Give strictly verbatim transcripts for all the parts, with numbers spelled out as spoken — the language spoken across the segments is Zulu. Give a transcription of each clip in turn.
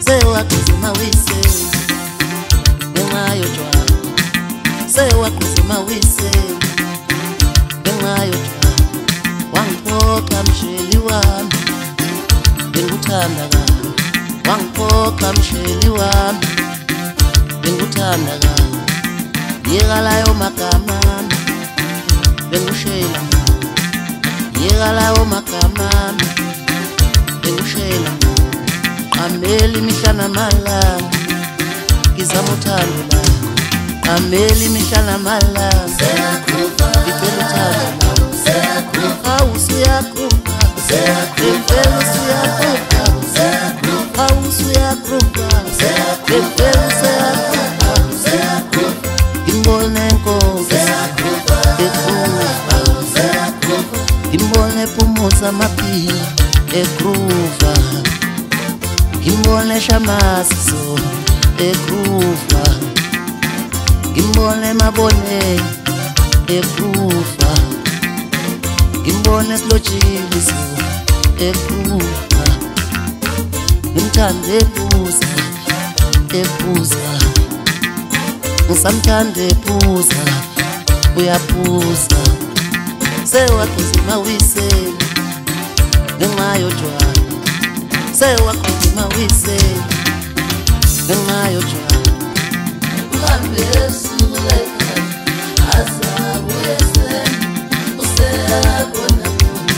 sewaqhuzuma wise ngenxa yotshwala, sewaqhuzuma wise ngenxa yotshwala. Wangiphoqa msheli wami, bengikuthanda kabi. Wangiphoqa msheli wami, bengikuthanda kabi. Yeka layo magama bengikushela ngawo, yeka layo magama bengikushela ngawo. Qamela imihla namalanga ngizama uthando lakho, qamela imihla namalanga ngicela uthando lakho. Hawu usuyakhupha, impela usuyakhupha, hawu usuyakhupha, impela usuyakhupha. Ngimbone Nkosi ekhupha, ngimbone ephumuza amaphili ekhupha, ngimbone Shamaziso ekhupha, ngimbone Maboneni ekhupha, ngimbone Silojiliso ekhupha, ngimthande ephuza ephuza, ngisamthanda ephuza uyaphuza. Sewaqhuzuma wise ngenxa yotshwala, sewaqhuzuma wise ngenxa yotshwala. Uhambe ebusuku lekhaya azabuye ekuseni, useyabona bona.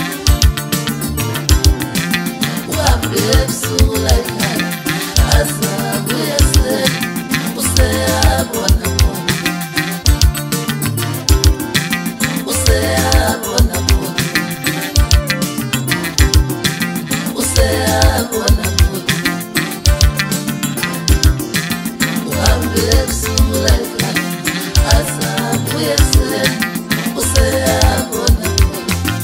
Uhambe ebusuku lekhaya azabuye ekuseni, useyabona bona, useyabona bona, useyabona bona. Uhambe ebusuku lekhaya azabuye ekuseni, useyabona bona.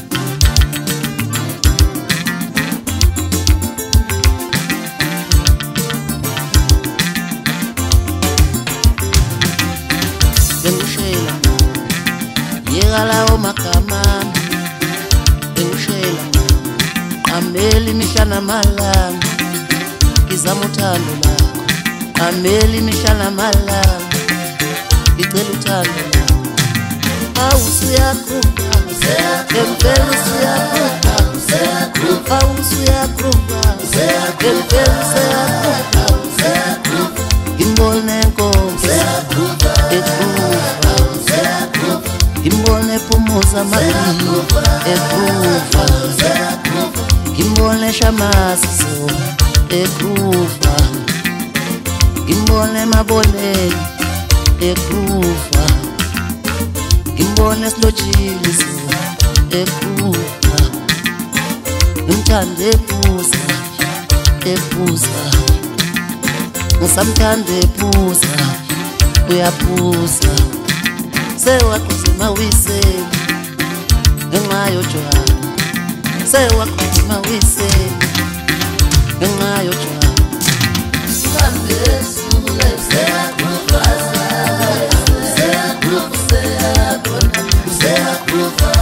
Bengikushela ngawo, yeka lawo magama bengikushela ngawo. Qamela imihla namalanga ngizama uthando lakho, qamela imihla namalanga ngicela uthando lakho. Hawu usuyakhupha, impela usuyakhupha, hawu usuyakhupha, impela usuyakhupha. Ngimbone Nkosi ekhupha, ngimbone ephumuza amaphili ekhupha, ngimbone Shamaziso ekhupha, ngimbone Maboneni ekhupha, ngimbone Silojiliso ekhupha, ngimthande ephuza ephuza, ngisamthanda ephuza uyaphuza. Sewaqhuzuma wise ngenxa yotshwala, sewaqhuzuma wise ngenxa yotshwala. Uhambe ebusuku lekhaya azabuye ekuseni, useyabona, useyabona.